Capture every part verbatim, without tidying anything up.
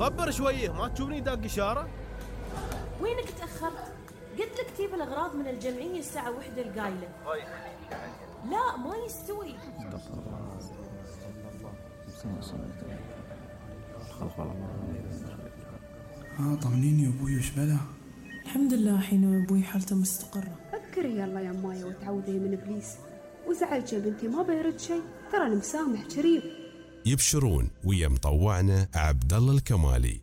خبر شويه، ما تشوفني داق اشاره؟ وينك تاخرت؟ قلت لك تجيب الاغراض من الجمعيه الساعه واحدة القايله. لا ما يستوي. ها طمنيني يا ابوي، وش بلا؟ الحمد لله حين ابوي حالته مستقره. فكري يلا يا مايا وتعوذي من ابليس، وزعلت يا بنتي ما بيرد شيء، ترى المسامح كريم. يبشرون ويا مطوعنا عبد الله الكمالي.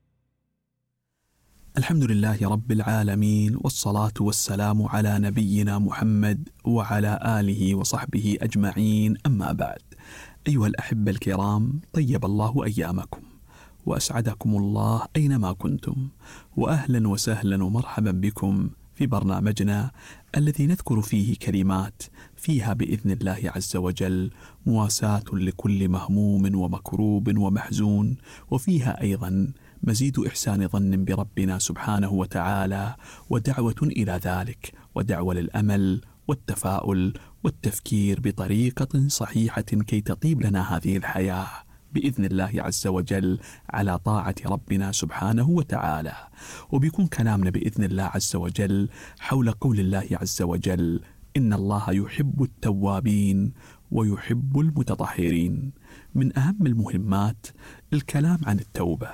الحمد لله رب العالمين، والصلاة والسلام على نبينا محمد وعلى آله وصحبه أجمعين، أما بعد. أيها الأحبة الكرام، طيب الله أيامكم وأسعدكم الله أينما كنتم، وأهلا وسهلا ومرحبا بكم في برنامجنا الذي نذكر فيه كلمات فيها بإذن الله عز وجل مواساة لكل مهموم ومكروب ومحزون، وفيها أيضا مزيد إحسان ظن بربنا سبحانه وتعالى، ودعوة إلى ذلك، ودعوة للأمل والتفاؤل والتفكير بطريقة صحيحة كي تطيب لنا هذه الحياة بإذن الله عز وجل على طاعة ربنا سبحانه وتعالى. وبيكون كلامنا بإذن الله عز وجل حول قول الله عز وجل: إن الله يحب التوابين ويحب المتطهرين. من أهم المهمات الكلام عن التوبة،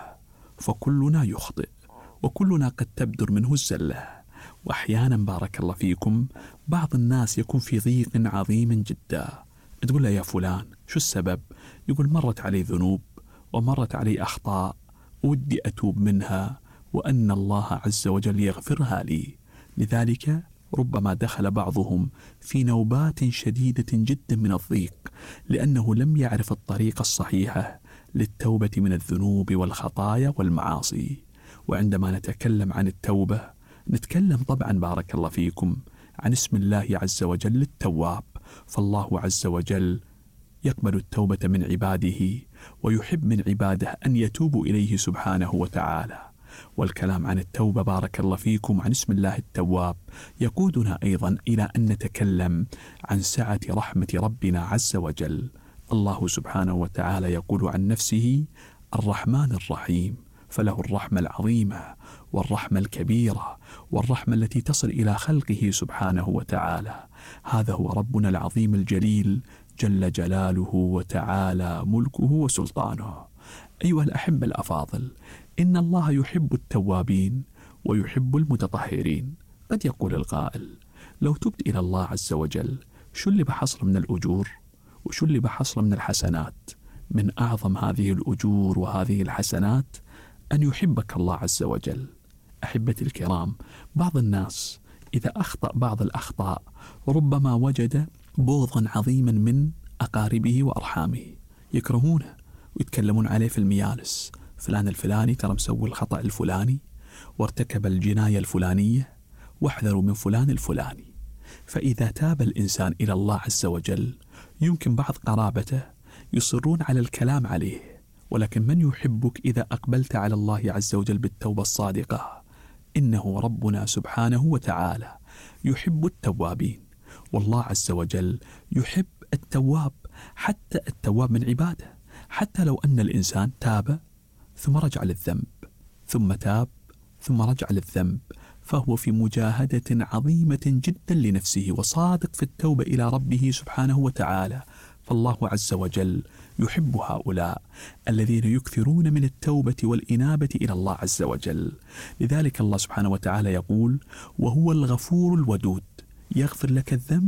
فكلنا يخطئ وكلنا قد تبدر منه الزلة، وأحيانا بارك الله فيكم بعض الناس يكون في ضيق عظيم جدا، تقول له يا فلان شو السبب؟ يقول مرت علي ذنوب ومرت علي أخطاء ودي أتوب منها وأن الله عز وجل يغفرها لي. لذلك ربما دخل بعضهم في نوبات شديدة جدا من الضيق لأنه لم يعرف الطريقة الصحيحة للتوبة من الذنوب والخطايا والمعاصي. وعندما نتكلم عن التوبة نتكلم طبعا بارك الله فيكم عن اسم الله عز وجل التواب، فالله عز وجل يقبل التوبة من عباده ويحب من عباده أن يتوبوا إليه سبحانه وتعالى. والكلام عن التوبة بارك الله فيكم عن اسم الله التواب يقودنا أيضا إلى أن نتكلم عن سعة رحمة ربنا عز وجل. الله سبحانه وتعالى يقول عن نفسه: الرحمن الرحيم، فله الرحمة العظيمة والرحمة الكبيرة والرحمة التي تصل إلى خلقه سبحانه وتعالى. هذا هو ربنا العظيم الجليل جل جلاله وتعالى ملكه وسلطانه. أيها الأحبة الأفاضل، إن الله يحب التوابين ويحب المتطهرين. قد يقول القائل: لو تبت إلى الله عز وجل شو اللي بحصل من الأجور وشو اللي بحصل من الحسنات؟ من أعظم هذه الأجور وهذه الحسنات أن يحبك الله عز وجل. أحبتي الكرام، بعض الناس إذا أخطأ بعض الأخطاء ربما وجد بغضا عظيما من أقاربه وأرحامه، يكرهونه ويتكلمون عليه في الميالس: فلان الفلاني ترى مسوي الخطأ الفلاني وارتكب الجناية الفلانية، واحذروا من فلان الفلاني. فإذا تاب الإنسان إلى الله عز وجل يمكن بعض قرابته يصرون على الكلام عليه، ولكن من يحبك إذا أقبلت على الله عز وجل بالتوبة الصادقة؟ إنه ربنا سبحانه وتعالى يحب التوابين، والله عز وجل يحب التواب، حتى التواب من عباده. حتى لو أن الإنسان تاب ثم رجع للذنب ثم تاب ثم رجع للذنب فهو في مجاهدة عظيمة جدا لنفسه وصادق في التوبة إلى ربه سبحانه وتعالى. فالله عز وجل يحب هؤلاء الذين يكثرون من التوبة والإنابة إلى الله عز وجل. لذلك الله سبحانه وتعالى يقول: وهو الغفور الودود، يغفر لك الذنب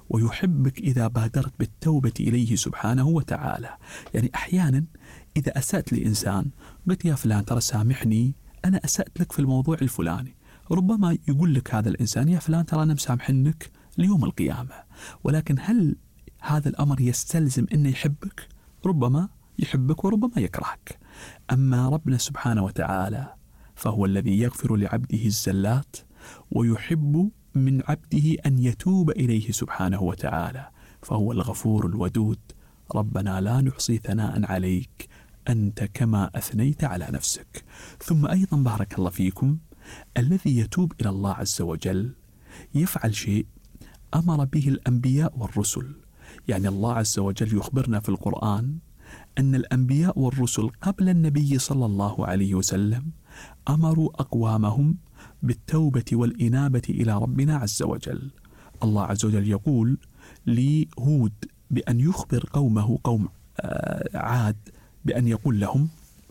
ويحبك إذا بادرت بالتوبة إليه سبحانه وتعالى. يعني أحيانا إذا أسأت لإنسان قلت: يا فلان ترى سامحني أنا أسأت لك في الموضوع الفلاني، ربما يقول لك هذا الإنسان: يا فلان ترى أنا مسامحنك ليوم القيامة. ولكن هل هذا الأمر يستلزم أنه يحبك؟ ربما يحبك وربما يكرهك. أما ربنا سبحانه وتعالى فهو الذي يغفر لعبده الزلات ويحب من عبده أن يتوب إليه سبحانه وتعالى، فهو الغفور الودود. ربنا لا نحصي ثناء عليك أنت كما أثنيت على نفسك. ثم أيضا بارك الله فيكم الذي يتوب إلى الله عز وجل يفعل شيء أمر به الأنبياء والرسل. يعني الله عز وجل يخبرنا في القرآن أن الأنبياء والرسل قبل النبي صلى الله عليه وسلم أمروا أقوامهم بالتوبة والإنابة إلى ربنا عز وجل. الله عز وجل يقول لهود بأن يخبر قومه قوم عاد بأن يقول لهم: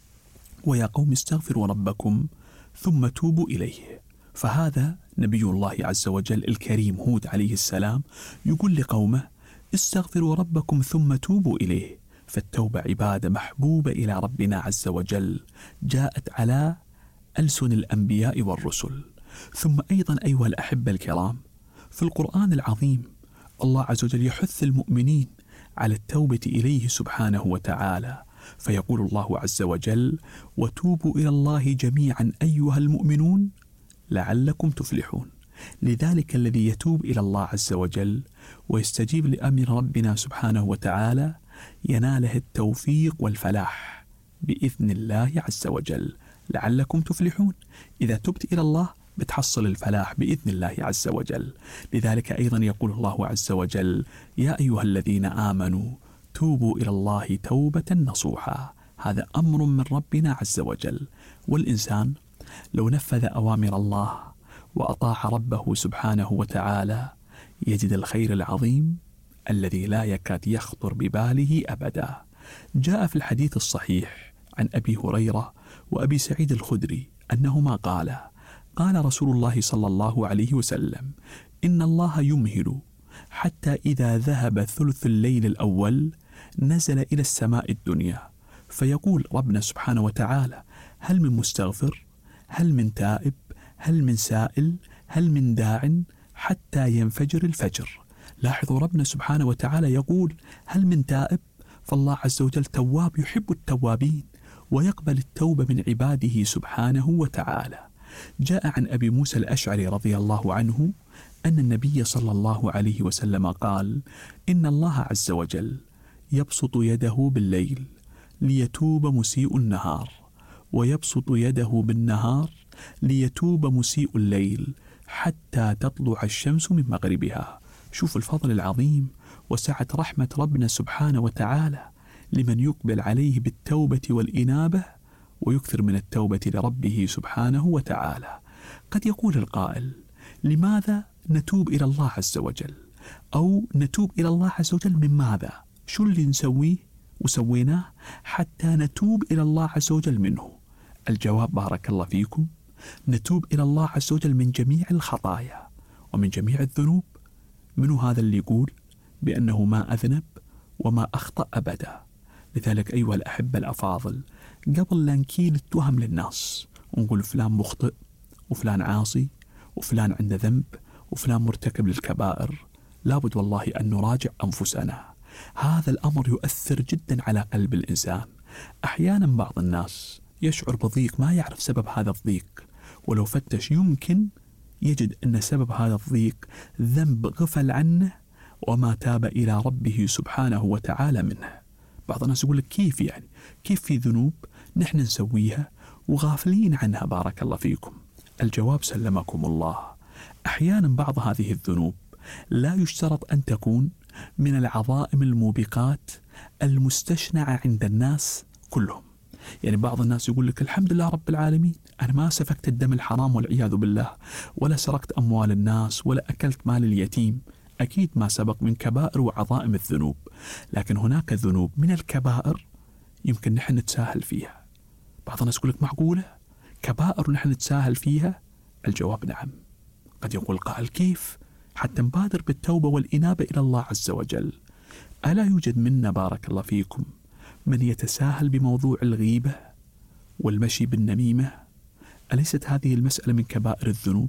ويا قوم استغفروا ربكم ثم توبوا إليه. فهذا نبي الله عز وجل الكريم هود عليه السلام يقول لقومه: استغفروا ربكم ثم توبوا إليه. فالتوبة عبادة محبوبة إلى ربنا عز وجل، جاءت على ألسن الأنبياء والرسل. ثم أيضا أيها الأحبة الكرام، في القرآن العظيم الله عز وجل يحث المؤمنين على التوبة إليه سبحانه وتعالى، فيقول الله عز وجل: وتوبوا إلى الله جميعا أيها المؤمنون لعلكم تفلحون. لذلك الذي يتوب إلى الله عز وجل ويستجيب لأمر ربنا سبحانه وتعالى يناله التوفيق والفلاح بإذن الله عز وجل. لعلكم تفلحون، إذا تبت إلى الله بتحصل الفلاح بإذن الله عز وجل. لذلك أيضا يقول الله عز وجل: يا أيها الذين آمنوا توبوا إلى الله توبة نصوحا. هذا أمر من ربنا عز وجل، والإنسان لو نفذ أوامر الله وأطاع ربه سبحانه وتعالى يجد الخير العظيم الذي لا يكاد يخطر بباله أبدا. جاء في الحديث الصحيح عن أبي هريرة وأبي سعيد الخدري أنهما قالا: قال رسول الله صلى الله عليه وسلم: إن الله يمهل حتى إذا ذهب ثلث الليل الأول نزل إلى السماء الدنيا فيقول ربنا سبحانه وتعالى: هل من مستغفر؟ هل من تائب؟ هل من سائل؟ هل من داع؟ حتى ينفجر الفجر. لاحظوا ربنا سبحانه وتعالى يقول: هل من تائب؟ فالله عز وجل تواب يحب التوابين ويقبل التوبة من عباده سبحانه وتعالى. جاء عن أبي موسى الأشعري رضي الله عنه أن النبي صلى الله عليه وسلم قال: إن الله عز وجل يبسط يده بالليل ليتوب مسيء النهار، ويبسط يده بالنهار ليتوب مسيء الليل حتى تطلع الشمس من مغربها. شوف الفضل العظيم وسعة رحمة ربنا سبحانه وتعالى لمن يقبل عليه بالتوبة والإنابة ويكثر من التوبة لربه سبحانه وتعالى. قد يقول القائل: لماذا نتوب إلى الله عز وجل؟ أو نتوب إلى الله عز وجل من ماذا؟ شو اللي نسويه وسويناه حتى نتوب إلى الله عز وجل منه؟ الجواب بارك الله فيكم: نتوب إلى الله عز وجل من جميع الخطايا ومن جميع الذنوب. منو هذا اللي يقول بأنه ما أذنب وما أخطأ أبدا؟ لذلك أيها الأحبة الأفاضل، قبل لا نكيل التهم للناس ونقول فلان مخطئ وفلان عاصي وفلان عنده ذنب وفلان مرتكب للكبائر، لابد والله أن نراجع أنفسنا. هذا الأمر يؤثر جدا على قلب الإنسان. أحيانا بعض الناس يشعر بضيق ما يعرف سبب هذا الضيق، ولو فتش يمكن يجد أن سبب هذا الضيق ذنب غفل عنه وما تاب إلى ربه سبحانه وتعالى منه. بعض الناس يقول لك: كيف يعني؟ كيف في ذنوب نحن نسويها وغافلين عنها؟ بارك الله فيكم. الجواب سلمكم الله: أحيانا بعض هذه الذنوب لا يشترط أن تكون من العظائم الموبقات المستشنعة عند الناس كلهم. يعني بعض الناس يقول لك: الحمد لله رب العالمين، أنا ما سفكت الدم الحرام والعياذ بالله، ولا سرقت أموال الناس، ولا أكلت مال اليتيم. أكيد ما سبق من كبائر وعظائم الذنوب، لكن هناك ذنوب من الكبائر يمكن نحن نتساهل فيها. بعض الناس يقول لك: معقولة كبائر نحن نتساهل فيها؟ الجواب نعم. قد يقول قائل: كيف؟ حتى نبادر بالتوبة والإنابة إلى الله عز وجل. ألا يوجد منا بارك الله فيكم من يتساهل بموضوع الغيبة والمشي بالنميمة؟ أليست هذه المسألة من كبائر الذنوب؟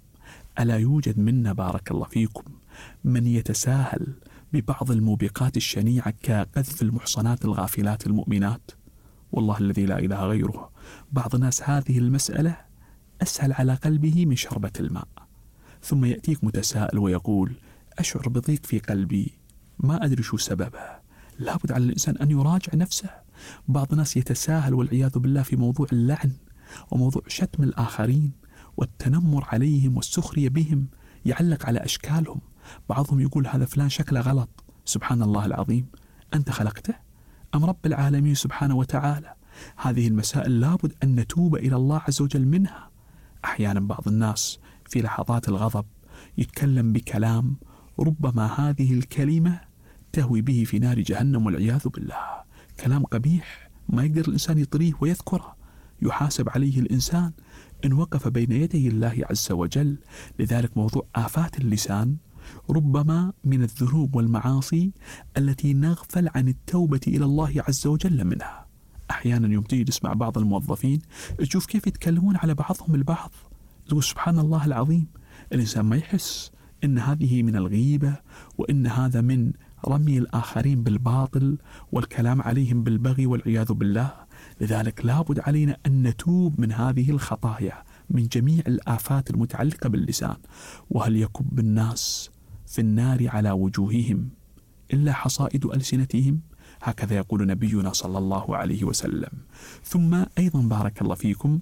ألا يوجد منا بارك الله فيكم من يتساهل ببعض الموبقات الشنيعة كقذف المحصنات الغافلات المؤمنات؟ والله الذي لا إله غيره، بعض الناس هذه المسألة أسهل على قلبه من شربة الماء. ثم يأتيك متساءل ويقول: أشعر بضيق في قلبي ما أدري شو سببه. لابد على الإنسان أن يراجع نفسه. بعض الناس يتساهل والعياذ بالله في موضوع اللعن وموضوع شتم الآخرين والتنمر عليهم والسخرية بهم، يعلق على أشكالهم. بعضهم يقول: هذا فلان شكله غلط. سبحان الله العظيم، أنت خلقته؟ أم رب العالمين سبحانه وتعالى؟ هذه المسائل لابد أن نتوب إلى الله عز وجل منها. أحيانا بعض الناس في لحظات الغضب يتكلم بكلام ربما هذه الكلمة تهوي به في نار جهنم والعياذ بالله، كلام قبيح ما يقدر الإنسان يطريه ويذكره، يحاسب عليه الإنسان إن وقف بين يدي الله عز وجل. لذلك موضوع آفات اللسان ربما من الذنوب والمعاصي التي نغفل عن التوبة إلى الله عز وجل منها. أحيانا يوم تيجي تسمع بعض الموظفين تشوف كيف يتكلمون على بعضهم البعض، تقول سبحان الله العظيم، الإنسان ما يحس إن هذه من الغيبة، وإن هذا من رمي الآخرين بالباطل والكلام عليهم بالبغي والعياذ بالله. لذلك لابد علينا أن نتوب من هذه الخطايا، من جميع الآفات المتعلقة باللسان. وهل يكب الناس في النار على وجوههم إلا حصائد ألسنتهم؟ هكذا يقول نبينا صلى الله عليه وسلم. ثم أيضا بارك الله فيكم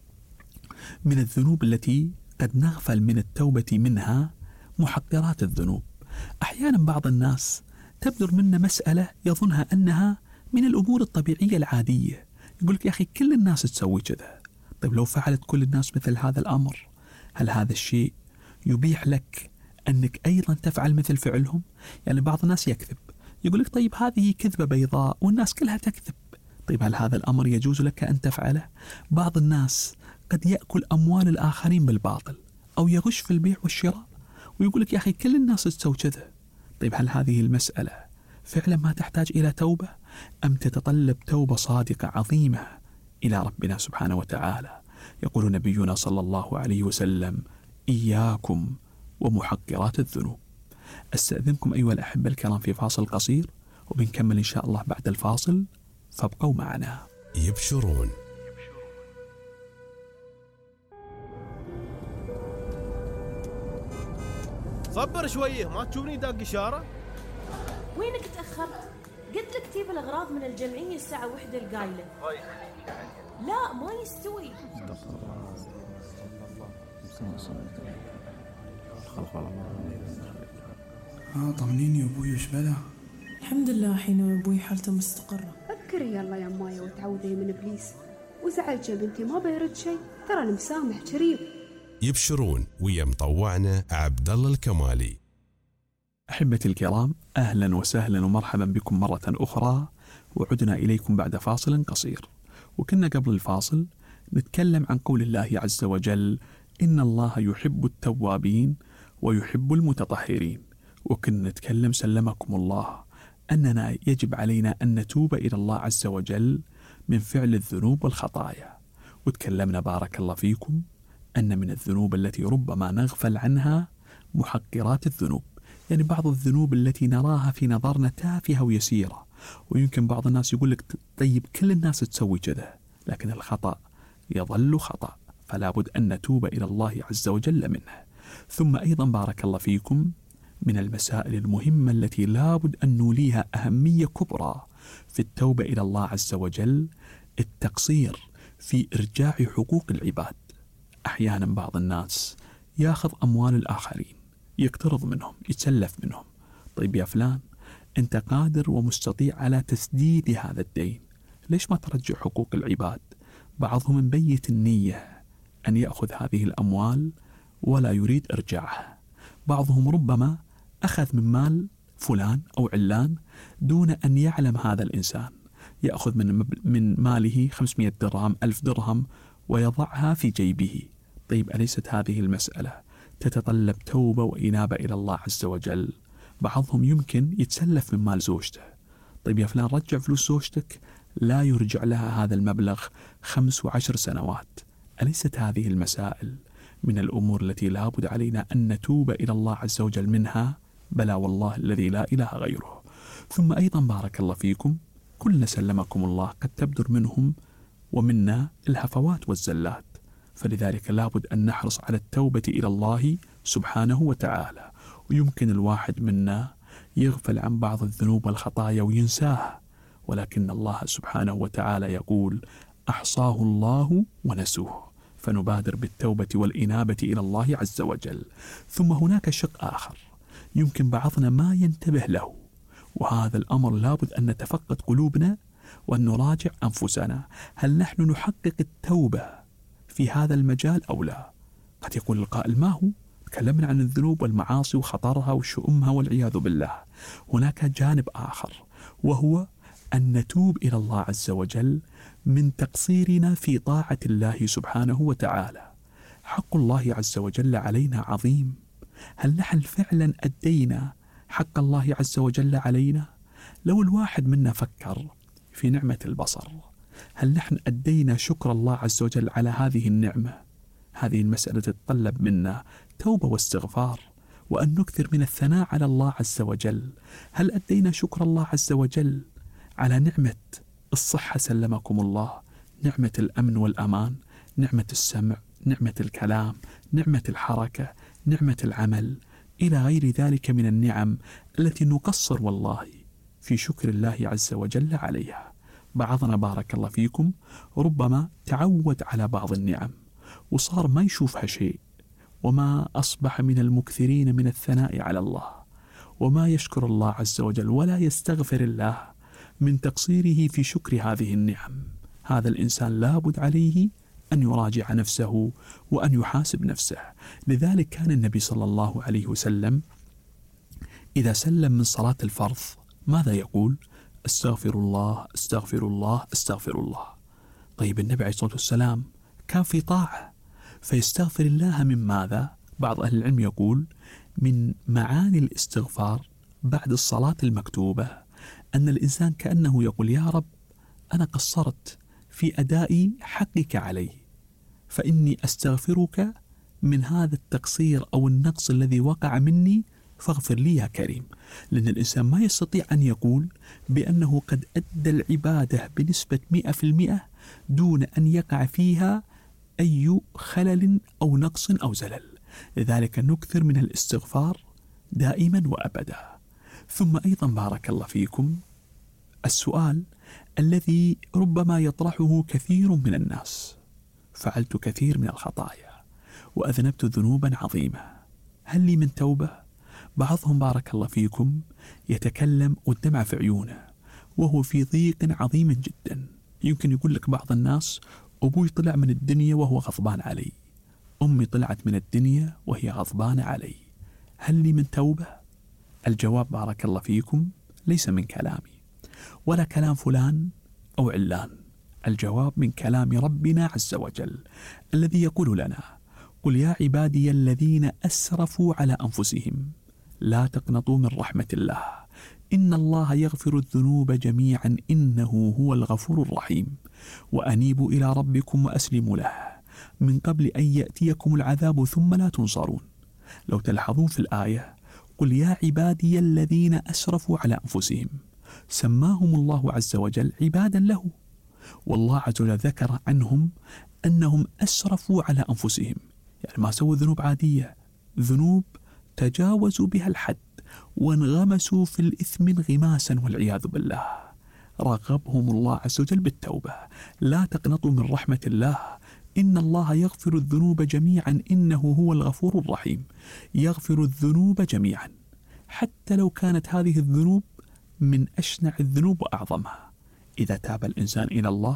من الذنوب التي قد نغفل من التوبة منها محقرات الذنوب. أحيانا بعض الناس تبدر منا مسألة يظنها أنها من الأمور الطبيعية العادية، يقول لك يا أخي كل الناس تسوي كذا. طيب لو فعلت كل الناس مثل هذا الأمر، هل هذا الشيء يبيح لك أنك أيضا تفعل مثل فعلهم؟ يعني بعض الناس يكذب، يقول لك طيب هذه كذبة بيضاء والناس كلها تكذب، طيب هل هذا الأمر يجوز لك أن تفعله؟ بعض الناس قد يأكل أموال الآخرين بالباطل أو يغش في البيع والشراء، ويقول لك يا أخي كل الناس تسوي كذا. طيب هل هذه المسألة فعلا ما تحتاج إلى توبة، أم تتطلب توبة صادقة عظيمة إلى ربنا سبحانه وتعالى؟ يقول نبينا صلى الله عليه وسلم إياكم ومحقرات الذنوب. أستأذنكم أيها الأحبة الكرام في فاصل قصير، وبنكمل إن شاء الله بعد الفاصل، فابقوا معنا. يبشرون. صبر شويه، ما تشوفني داق إشارة؟ وينك تأخرت؟ قلت لك تجيب الأغراض من الجمعية الساعة واحدة القايلة. لا ما يستوي. ها طمنيني يا أبوي، وش بلا؟ الحمد لله حين أبوي حالته مستقرة. فكري يلا يا مايا وتعوذي من إبليس، وزعلت يا بنتي ما بيرد شيء، ترى المسامح كريم. يبشرون ويا مطوعنا عبد الله الكمالي. أحبتي الكرام، أهلا وسهلا ومرحبا بكم مرة أخرى، وعدنا إليكم بعد فاصل قصير. وكنا قبل الفاصل نتكلم عن قول الله عز وجل إن الله يحب التوابين ويحب المتطهرين، وكنا نتكلم سلمكم الله أننا يجب علينا أن نتوب إلى الله عز وجل من فعل الذنوب والخطايا. وتكلمنا بارك الله فيكم أن من الذنوب التي ربما نغفل عنها محقرات الذنوب، يعني بعض الذنوب التي نراها في نظرنا تافهة ويسيرة، ويمكن بعض الناس يقول لك طيب كل الناس تسوي كذا، لكن الخطأ يظل خطأ، فلا بد أن نتوب إلى الله عز وجل منه. ثم أيضا بارك الله فيكم من المسائل المهمة التي لا بد أن نوليها أهمية كبرى في التوبة إلى الله عز وجل التقصير في إرجاع حقوق العباد. أحيانا بعض الناس ياخذ أموال الآخرين، يقترض منهم، يتسلف منهم. طيب يا فلان أنت قادر ومستطيع على تسديد هذا الدين، ليش ما ترجع حقوق العباد؟ بعضهم مبيت النية أن يأخذ هذه الأموال ولا يريد إرجاعها. بعضهم ربما أخذ من مال فلان أو علان دون أن يعلم هذا الإنسان، يأخذ من من ماله خمسمائة درهم ألف درهم ويضعها في جيبه. طيب أليست هذه المسألة تتطلب توبة وإنابة إلى الله عز وجل؟ بعضهم يمكن يتسلف من مال زوجته، طيب يا فلان رجع فلوس زوجتك، لا يرجع لها هذا المبلغ خمس وعشر سنوات. أليست هذه المسائل من الأمور التي لا بد علينا أن نتوب إلى الله عز وجل منها؟ بلى والله الذي لا إله غيره. ثم أيضا بارك الله فيكم كلنا سلمكم الله قد تبدر منهم ومنا الهفوات والزلات، فلذلك لا بد أن نحرص على التوبة إلى الله سبحانه وتعالى. ويمكن الواحد منا يغفل عن بعض الذنوب والخطايا وينساها، ولكن الله سبحانه وتعالى يقول أحصاه الله ونسوه، فنبادر بالتوبة والإنابة إلى الله عز وجل. ثم هناك شق آخر يمكن بعضنا ما ينتبه له، وهذا الأمر لابد أن نتفقد قلوبنا وأن نراجع أنفسنا، هل نحن نحقق التوبة في هذا المجال أو لا؟ قد يقول القائل ما هو؟ تكلمنا عن الذنوب والمعاصي وخطرها وشؤمها والعياذ بالله. هناك جانب آخر وهو أن نتوب إلى الله عز وجل من تقصيرنا في طاعة الله سبحانه وتعالى. حق الله عز وجل علينا عظيم. هل نحن فعلا أدينا حق الله عز وجل علينا؟ لو الواحد منا فكر في نعمة البصر، هل نحن أدينا شكر الله عز وجل على هذه النعمة؟ هذه المسألة تتطلب منا توبة واستغفار، وأن نكثر من الثناء على الله عز وجل. هل أدينا شكر الله عز وجل على نعمة الصحة سلمكم الله، نعمة الأمن والأمان، نعمة السمع، نعمة الكلام، نعمة الحركة، نعمة العمل، إلى غير ذلك من النعم التي نقصر والله في شكر الله عز وجل عليها. بعضنا بارك الله فيكم ربما تعود على بعض النعم وصار ما يشوفها شيء، وما أصبح من المكثرين من الثناء على الله، وما يشكر الله عز وجل ولا يستغفر الله من تقصيره في شكر هذه النعم. هذا الإنسان لابد عليه أن يراجع نفسه وأن يحاسب نفسه. لذلك كان النبي صلى الله عليه وسلم إذا سلم من صلاة الفرض ماذا يقول؟ استغفر الله استغفر الله استغفر الله. طيب النبي عليه الصلاة والسلام كان في طاعة، فيستغفر الله من ماذا؟ بعض أهل العلم يقول من معاني الاستغفار بعد الصلاة المكتوبة أن الإنسان كأنه يقول يا رب أنا قصرت في أداء حقك علي، فإني أستغفرك من هذا التقصير أو النقص الذي وقع مني فاغفر لي يا كريم. لأن الإنسان ما يستطيع أن يقول بأنه قد أدى العبادة بنسبة مئة في المئة دون أن يقع فيها أي خلل أو نقص أو زلل. لذلك نكثر من الاستغفار دائما وأبدا. ثم أيضا بارك الله فيكم السؤال الذي ربما يطرحه كثير من الناس: فعلت كثير من الخطايا وأذنبت ذنوبا عظيمة، هل لي من توبة؟ بعضهم بارك الله فيكم يتكلم والدمع في عيونه وهو في ضيق عظيم جدا. يمكن يقول لك بعض الناس أبوي طلع من الدنيا وهو غضبان علي، أمي طلعت من الدنيا وهي غضبانة علي، هل لي من توبة؟ الجواب بارك الله فيكم ليس من كلامي ولا كلام فلان أو علان، الجواب من كلام ربنا عز وجل الذي يقول لنا: قل يا عبادي الذين أسرفوا على أنفسهم لا تقنطوا من رحمة الله إن الله يغفر الذنوب جميعا إنه هو الغفور الرحيم وأنيبوا إلى ربكم وأسلموا له من قبل أن يأتيكم العذاب ثم لا تنصرون. لو تلاحظون في الآية قل يا عبادي الذين أسرفوا على أنفسهم، سماهم الله عز وجل عبادا له، والله عز وجل ذكر عنهم أنهم أسرفوا على أنفسهم، يعني ما سووا ذنوب عادية، ذنوب تجاوزوا بها الحد وانغمسوا في الإثم انغماسا والعياذ بالله. رغبهم الله عز وجل بالتوبة. لا تقنطوا من رحمة الله إن الله يغفر الذنوب جميعا إنه هو الغفور الرحيم. يغفر الذنوب جميعا حتى لو كانت هذه الذنوب من أشنع الذنوب وأعظمها. إذا تاب الإنسان إلى الله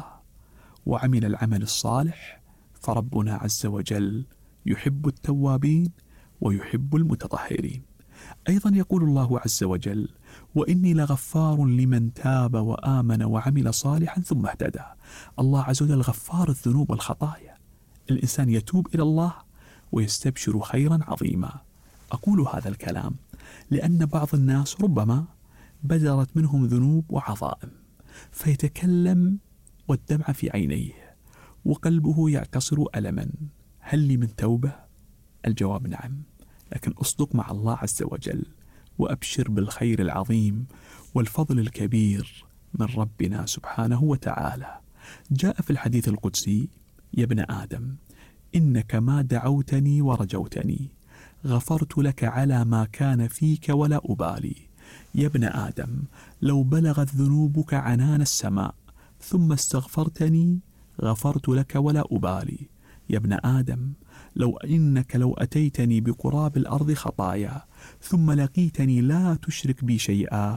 وعمل العمل الصالح فربنا عز وجل يحب التوابين ويحب المتطهرين. أيضا يقول الله عز وجل: وإني لغفار لمن تاب وآمن وعمل صالحا ثم اهتدى. الله عز وجل غفار الذنوب والخطايا. الإنسان يتوب إلى الله ويستبشر خيرا عظيما. أقول هذا الكلام لأن بعض الناس ربما بدرت منهم ذنوب وعظائم فيتكلم والدمع في عينيه وقلبه يعتصر ألما. هل لي من توبة؟ الجواب نعم، لكن أصدق مع الله عز وجل وأبشر بالخير العظيم والفضل الكبير من ربنا سبحانه وتعالى. جاء في الحديث القدسي: يا ابن آدم إنك ما دعوتني ورجوتني غفرت لك على ما كان فيك ولا أبالي. يا ابن آدم لو بلغت ذنوبك عنان السماء ثم استغفرتني غفرت لك ولا أبالي. يا ابن آدم لو إنك لو أتيتني بقراب الأرض خطايا ثم لقيتني لا تشرك بي شيئا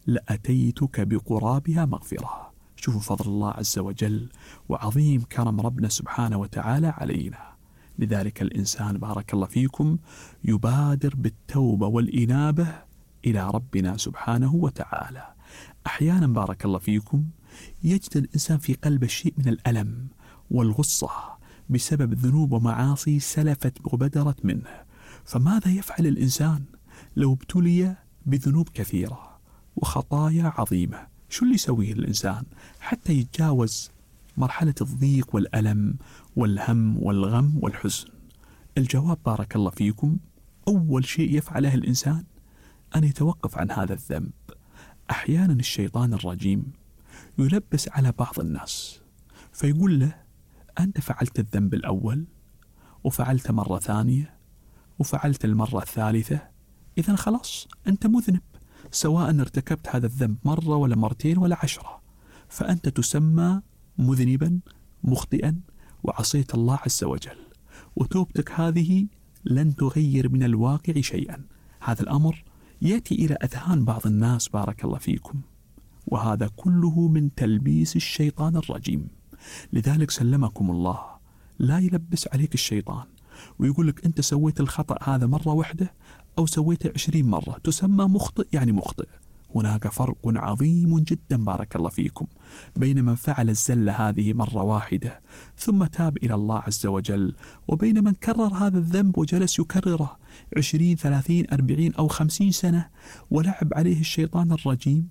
لأتيتك بقرابها مغفرة. شوفوا فضل الله عز وجل وعظيم كرم ربنا سبحانه وتعالى علينا. لذلك الإنسان بارك الله فيكم يبادر بالتوبة والإنابة إلى ربنا سبحانه وتعالى. أحيانا بارك الله فيكم يجد الإنسان في قلبه شيء من الألم والغصة بسبب ذنوب ومعاصي سلفت وبدرت منه. فماذا يفعل الإنسان لو ابتلي بذنوب كثيرة وخطايا عظيمة؟ شو اللي يسويه الإنسان حتى يتجاوز مرحلة الضيق والألم والهم والغم والحزن؟ الجواب بارك الله فيكم أول شيء يفعله الإنسان أن يتوقف عن هذا الذنب. أحيانا الشيطان الرجيم يلبس على بعض الناس فيقول له أنت فعلت الذنب الأول وفعلت مرة ثانية وفعلت المرة الثالثة، إذن خلاص أنت مذنب، سواء ارتكبت هذا الذنب مرة ولا مرتين ولا عشرة، فأنت تسمى مذنبا مخطئا وعصيت الله عز وجل، وتوبتك هذه لن تغير من الواقع شيئا. هذا الأمر يأتي إلى أذهان بعض الناس بارك الله فيكم، وهذا كله من تلبيس الشيطان الرجيم. لذلك سلمكم الله لا يلبس عليك الشيطان ويقول لك أنت سويت الخطأ هذا مرة واحدة أو سويته عشرين مرة تسمى مخطئ يعني مخطئ. هناك فرق عظيم جدا بارك الله فيكم بين من فعل الزلة هذه مرة واحدة ثم تاب إلى الله عز وجل، وبين من كرر هذا الذنب وجلس يكرره عشرين ثلاثين أربعين أو خمسين سنة ولعب عليه الشيطان الرجيم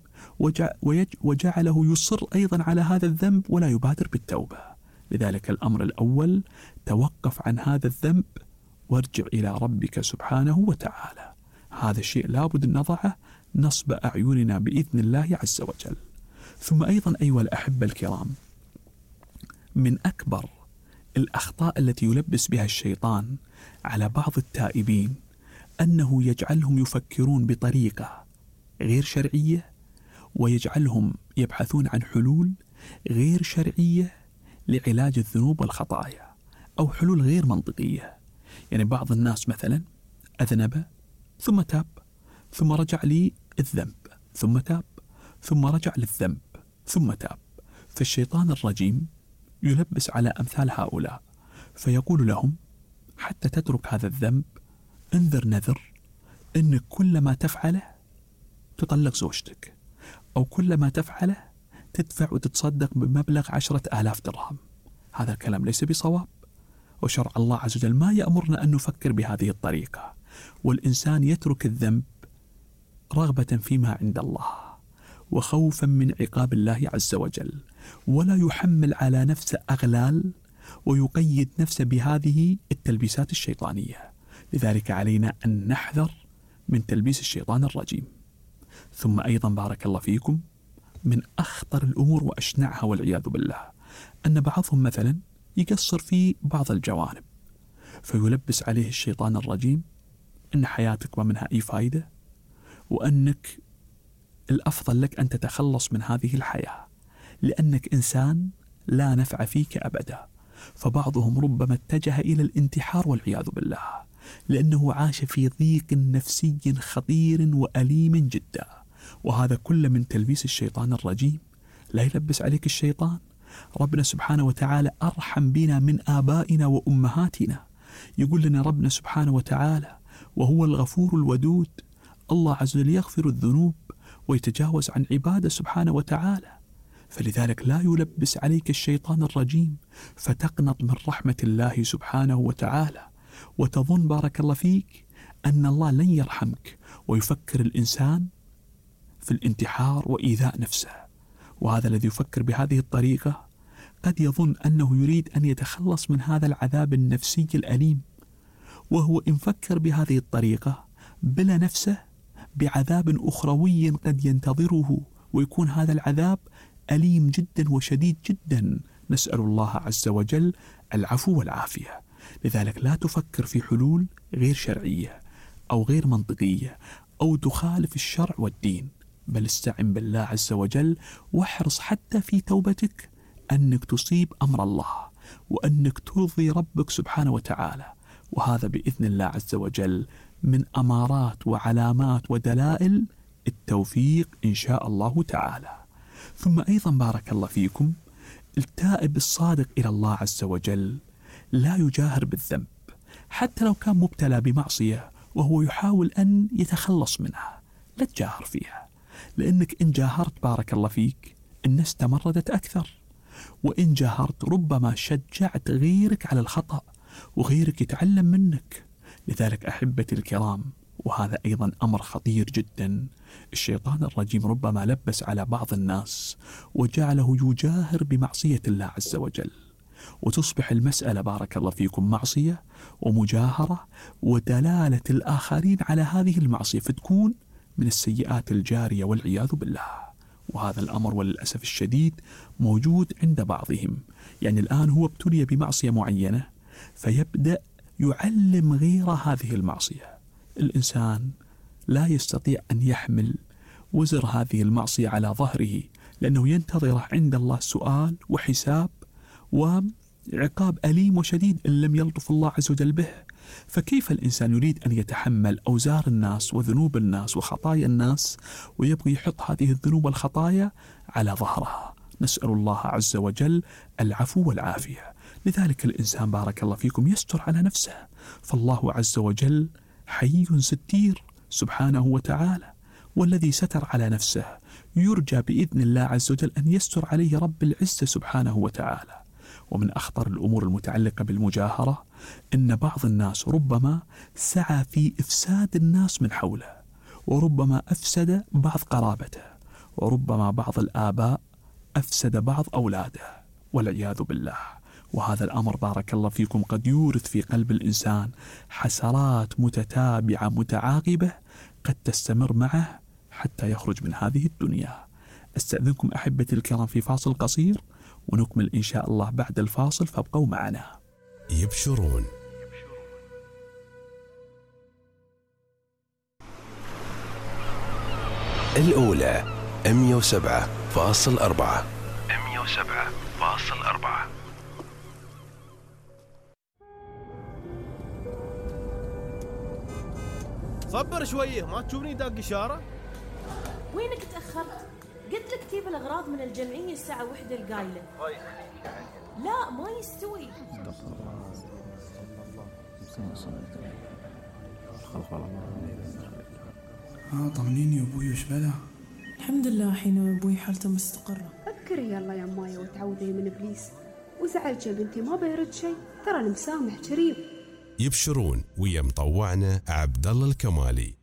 وجعله يصر أيضا على هذا الذنب ولا يبادر بالتوبة. لذلك الأمر الأول توقف عن هذا الذنب وارجع إلى ربك سبحانه وتعالى. هذا الشيء لابد أن نضعه نصب أعيننا بإذن الله عز وجل. ثم أيضا أيها الأحبة الكرام، من أكبر الأخطاء التي يلبس بها الشيطان على بعض التائبين أنه يجعلهم يفكرون بطريقة غير شرعية ويجعلهم يبحثون عن حلول غير شرعية لعلاج الذنوب والخطايا أو حلول غير منطقية. يعني بعض الناس مثلا أذنب ثم تاب ثم رجع لي الذنب ثم تاب ثم رجع للذنب ثم تاب، فالشيطان الرجيم يلبس على أمثال هؤلاء فيقول لهم حتى تترك هذا الذنب انذر نذر أنك كل ما تفعله تطلق زوجتك، أو كل ما تفعله تدفع وتتصدق بمبلغ عشرة آلاف درهم. هذا الكلام ليس بصواب، وشرع الله عز وجل ما يأمرنا أن نفكر بهذه الطريقة. والإنسان يترك الذنب رغبة فيما عند الله وخوفا من عقاب الله عز وجل، ولا يحمل على نفسه أغلال ويقيد نفسه بهذه التلبيسات الشيطانية. لذلك علينا أن نحذر من تلبيس الشيطان الرجيم. ثم أيضا بارك الله فيكم من أخطر الأمور وأشنعها والعياذ بالله أن بعضهم مثلا يقصر في بعض الجوانب فيلبس عليه الشيطان الرجيم أن حياتك ما منها أي فائدة، وأنك الأفضل لك أن تتخلص من هذه الحياة لأنك إنسان لا نفع فيك أبدا. فبعضهم ربما اتجه إلى الانتحار والعياذ بالله لأنه عاش في ضيق نفسي خطير وأليم جدا، وهذا كله من تلبيس الشيطان الرجيم. لا يلبس عليك الشيطان، ربنا سبحانه وتعالى أرحم بنا من آبائنا وأمهاتنا. يقول لنا ربنا سبحانه وتعالى وهو الغفور الودود، الله عز وجل يغفر الذنوب ويتجاوز عن عباده سبحانه وتعالى. فلذلك لا يلبس عليك الشيطان الرجيم فتقنط من رحمة الله سبحانه وتعالى وتظن بارك الله فيك أن الله لن يرحمك، ويفكر الإنسان في الانتحار وإيذاء نفسه. وهذا الذي يفكر بهذه الطريقة قد يظن أنه يريد أن يتخلص من هذا العذاب النفسي الأليم، وهو إن فكر بهذه الطريقة بلا نفسه بعذاب أخروي قد ينتظره، ويكون هذا العذاب أليم جدا وشديد جدا. نسأل الله عز وجل العفو والعافية. لذلك لا تفكر في حلول غير شرعية أو غير منطقية أو تخالف الشرع والدين، بل استعن بالله عز وجل واحرص حتى في توبتك أنك تصيب أمر الله وأنك ترضي ربك سبحانه وتعالى. وهذا بإذن الله عز وجل من أمارات وعلامات ودلائل التوفيق إن شاء الله تعالى. ثم أيضا بارك الله فيكم، التائب الصادق إلى الله عز وجل لا يجاهر بالذنب حتى لو كان مبتلى بمعصية وهو يحاول أن يتخلص منها، لا تجاهر فيها، لأنك إن جاهرت بارك الله فيك الناس تمردت أكثر، وإن جاهرت ربما شجعت غيرك على الخطأ وغيرك يتعلم منك. لذلك أحبتي الكرام، وهذا أيضا أمر خطير جدا، الشيطان الرجيم ربما لبس على بعض الناس وجعله يجاهر بمعصية الله عز وجل، وتصبح المسألة بارك الله فيكم معصية ومجاهرة ودلالة الآخرين على هذه المعصية، فتكون من السيئات الجارية والعياذ بالله. وهذا الأمر وللأسف الشديد موجود عند بعضهم. يعني الآن هو ابتلي بمعصية معينة فيبدأ يعلم غير هذه المعصية. الإنسان لا يستطيع أن يحمل وزر هذه المعصية على ظهره، لأنه ينتظر عند الله سؤال وحساب وعقاب أليم وشديد إن لم يلطف الله عز وجل به. فكيف الإنسان يريد أن يتحمل أوزار الناس وذنوب الناس وخطايا الناس ويبغي يحط هذه الذنوب والخطايا على ظهرها؟ نسأل الله عز وجل العفو والعافية. لذلك الإنسان بارك الله فيكم يستر على نفسه، فالله عز وجل حي ستير سبحانه وتعالى، والذي ستر على نفسه يرجى بإذن الله عز وجل أن يستر عليه رب العزة سبحانه وتعالى. ومن أخطر الأمور المتعلقة بالمجاهرة إن بعض الناس ربما سعى في إفساد الناس من حوله، وربما أفسد بعض قرابته، وربما بعض الآباء أفسد بعض أولاده والعياذ بالله. وهذا الأمر بارك الله فيكم قد يورث في قلب الإنسان حسرات متتابعة متعاقبة قد تستمر معه حتى يخرج من هذه الدنيا. أستأذنكم أحبتي الكرام في فاصل قصير، ونكمل إن شاء الله بعد الفاصل، فابقوا معنا. يبشرون. الأولى مئة وسبعة فاصل أربعة مئة وسبعة فاصل أربعة. صبر شويه، ما تشوفني داق إشارة؟ وينك تأخرت؟ قلت لك تجيب الأغراض من الجمعية الساعة واحدة القايلة. لا ما يستوي. اه طمنيني يا ابوي، وش بلا؟ الحمد لله حين أبوي حالته مستقرة. اذكري يلا يا مايا وتعوذي من إبليس، وزعلت يا بنتي ما بيرد شيء، ترى المسامح كريم. يبشرون ويا مطوعنا عبد الله الكمالي.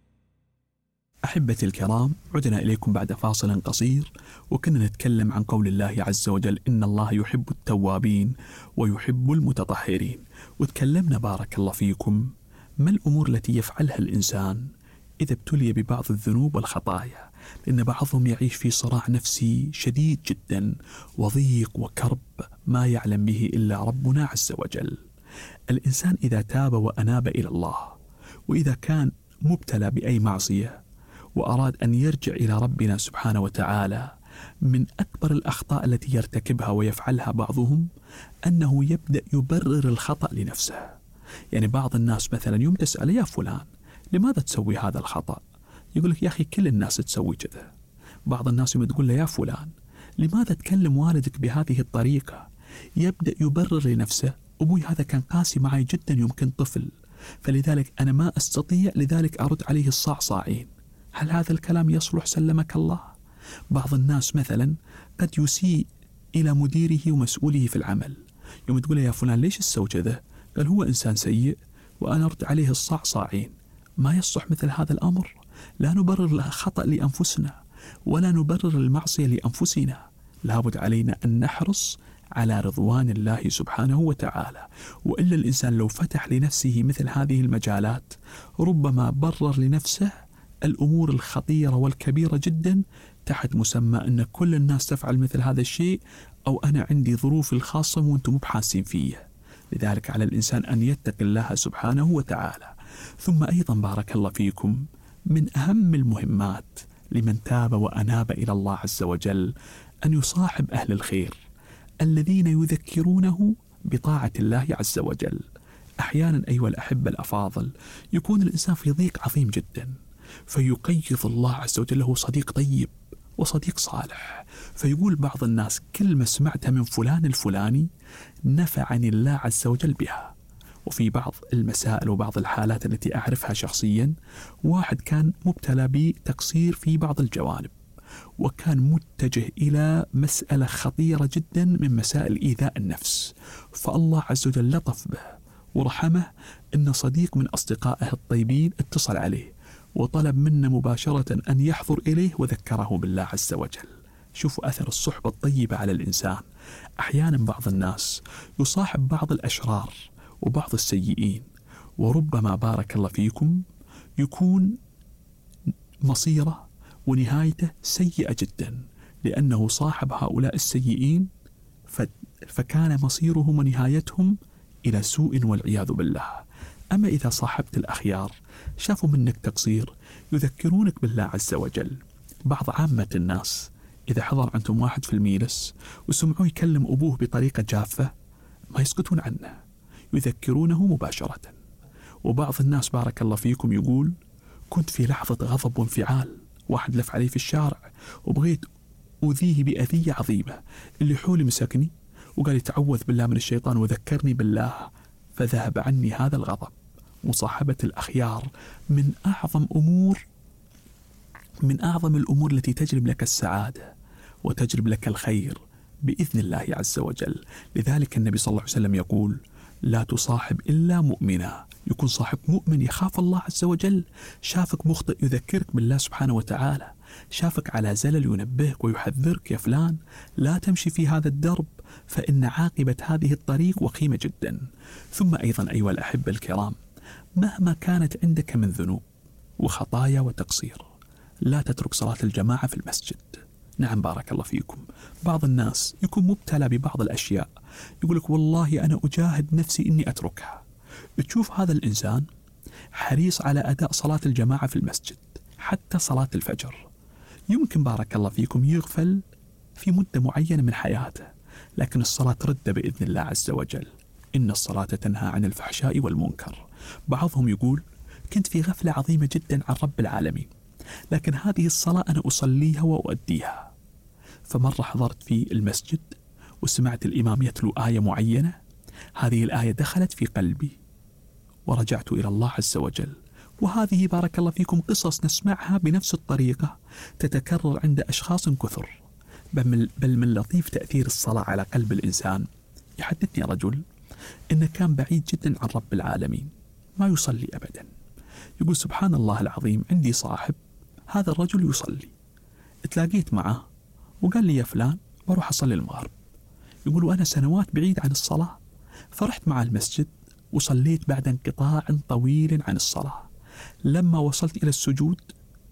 أحبتي الكرام، عدنا إليكم بعد فاصل قصير، وكنا نتكلم عن قول الله عز وجل إن الله يحب التوابين ويحب المتطهرين. وتكلمنا بارك الله فيكم ما الأمور التي يفعلها الإنسان إذا ابتلي ببعض الذنوب والخطايا، لأن بعضهم يعيش في صراع نفسي شديد جدا وضيق وكرب ما يعلم به إلا ربنا عز وجل. الإنسان إذا تاب وأناب إلى الله، وإذا كان مبتلى بأي معصية وأراد أن يرجع إلى ربنا سبحانه وتعالى، من أكبر الأخطاء التي يرتكبها ويفعلها بعضهم أنه يبدأ يبرر الخطأ لنفسه. يعني بعض الناس مثلا يوم تسأل يا فلان لماذا تسوي هذا الخطأ؟ يقول لك يا أخي كل الناس تسوي كذا. بعض الناس يوم تقول له يا فلان لماذا تكلم والدك بهذه الطريقة؟ يبدأ يبرر لنفسه أبوي هذا كان قاسي معي جدا يوم كنت طفل، فلذلك أنا ما أستطيع، لذلك أرد عليه الصعصاعين. هل هذا الكلام يصلح سلمك الله؟ بعض الناس مثلا قد يسيء إلى مديره ومسؤوله في العمل، يوم تقول يا فلان ليش تسوي كذا؟ قال هو إنسان سيء وأنا أرد عليه الصعصاعين. ما يصلح مثل هذا الأمر. لا نبرر الخطأ لأنفسنا ولا نبرر المعصية لأنفسنا. لابد علينا أن نحرص على رضوان الله سبحانه وتعالى، وإلا الإنسان لو فتح لنفسه مثل هذه المجالات ربما برر لنفسه الأمور الخطيرة والكبيرة جدا تحت مسمى أن كل الناس تفعل مثل هذا الشيء، أو أنا عندي ظروف الخاصة وأنتم مو بحاسين فيه. لذلك على الإنسان أن يتقي الله سبحانه وتعالى. ثم أيضا بارك الله فيكم من أهم المهمات لمن تاب وأناب إلى الله عز وجل أن يصاحب أهل الخير الذين يذكرونه بطاعة الله عز وجل. أحيانا أيها الأحبة الأفاضل يكون الإنسان في ضيق عظيم جدا، فيقيض الله عز وجل له صديق طيب وصديق صالح. فيقول بعض الناس كلمة سمعتها من فلان الفلاني نفعني الله عز وجل بها. وفي بعض المسائل وبعض الحالات التي أعرفها شخصيا، واحد كان مبتلى بتقصير في بعض الجوانب، وكان متجه إلى مسألة خطيرة جدا من مسائل إيذاء النفس، فالله عز وجل لطف به ورحمه أن صديق من أصدقائه الطيبين اتصل عليه وطلب منه مباشرة أن يحضر إليه وذكره بالله عز وجل. شوفوا أثر الصحبة الطيبة على الإنسان. أحيانا بعض الناس يصاحب بعض الأشرار وبعض السيئين، وربما بارك الله فيكم يكون مصيره ونهايته سيئة جدا، لأنه صاحب هؤلاء السيئين فكان مصيرهم ونهايتهم إلى سوء والعياذ بالله. أما إذا صاحبت الأخيار شافوا منك تقصير يذكرونك بالله عز وجل. بعض عامة الناس إذا حضر عندهم واحد في الميلس وسمعوه يكلم أبوه بطريقة جافة ما يسكتون عنه، يذكرونه مباشرة. وبعض الناس بارك الله فيكم يقول كنت في لحظة غضب وانفعال، واحد لف علي في الشارع وبغيت أذيه بأذية عظيمة، اللي حولي مسكني وقال يتعوذ بالله من الشيطان وذكرني بالله فذهب عني هذا الغضب. مصاحبة الأخيار من أعظم أمور من أعظم الأمور التي تجلب لك السعادة وتجلب لك الخير بإذن الله عز وجل. لذلك النبي صلى الله عليه وسلم يقول لا تصاحب إلا مؤمنا. يكون صاحب مؤمن يخاف الله عز وجل، شافك مخطئ يذكرك بالله سبحانه وتعالى، شافك على زلل ينبهك ويحذرك يا فلان لا تمشي في هذا الدرب فإن عاقبة هذه الطريق وخيمة جدا. ثم أيضا أيها الأحبة الكرام، مهما كانت عندك من ذنوب وخطايا وتقصير لا تترك صلاة الجماعة في المسجد. نعم بارك الله فيكم، بعض الناس يكون مبتلى ببعض الأشياء يقولك والله أنا أجاهد نفسي إني أتركها. تشوف هذا الإنسان حريص على أداء صلاة الجماعة في المسجد حتى صلاة الفجر، يمكن بارك الله فيكم يغفل في مدة معينة من حياته، لكن الصلاة ترد بإذن الله عز وجل. إن الصلاة تنهى عن الفحشاء والمنكر. بعضهم يقول كنت في غفلة عظيمة جدا عن رب العالمين، لكن هذه الصلاة أنا أصليها وأؤديها. فمرة حضرت في المسجد وسمعت الإمام يتلو آية معينة، هذه الآية دخلت في قلبي ورجعت إلى الله عز وجل. وهذه بارك الله فيكم قصص نسمعها بنفس الطريقة تتكرر عند أشخاص كثر. بل من لطيف تأثير الصلاة على قلب الإنسان، يحدثني رجل إنه كان بعيد جدا عن رب العالمين ما يصلي أبدا. يقول سبحان الله العظيم عندي صاحب هذا الرجل يصلي، اتلاقيت معه وقال لي يا فلان بروح أصلي المغرب. يقول وأنا سنوات بعيد عن الصلاة، فرحت مع المسجد وصليت بعد انقطاع طويل عن الصلاة. لما وصلت إلى السجود